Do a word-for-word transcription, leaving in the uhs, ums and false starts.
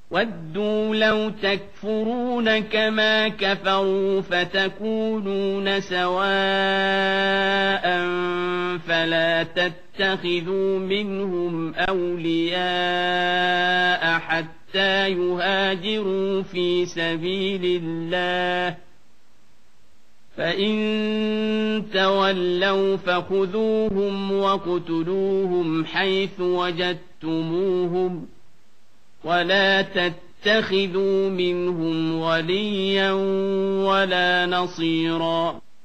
وَدُّوا لَوْ تَكْفُرُونَ كَمَا كَفَرُوا فَتَكُونُونَ سَوَاءً فَلَا تَتَّخِذُوا مِنْهُمْ أَوْلِيَاءَ حَتَّىٰ يُهَاجِرُوا فِي سَبِيلِ اللَّهِ ۚ فَإِن تَوَلَّوْا فَخُذُوهُمْ وَاقْتُلُوهُمْ حَيْثُ وَجَدتُّمُوهُمْ ۖ وَلَا تَتَّخِذُوا مِنْهُمْ وَلِيًّا وَلَا نَصِيرًا.